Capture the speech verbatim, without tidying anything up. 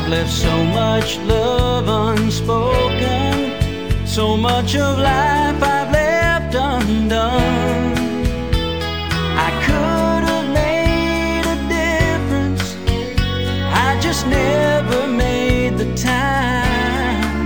left so much love unspoken, so much of life I've left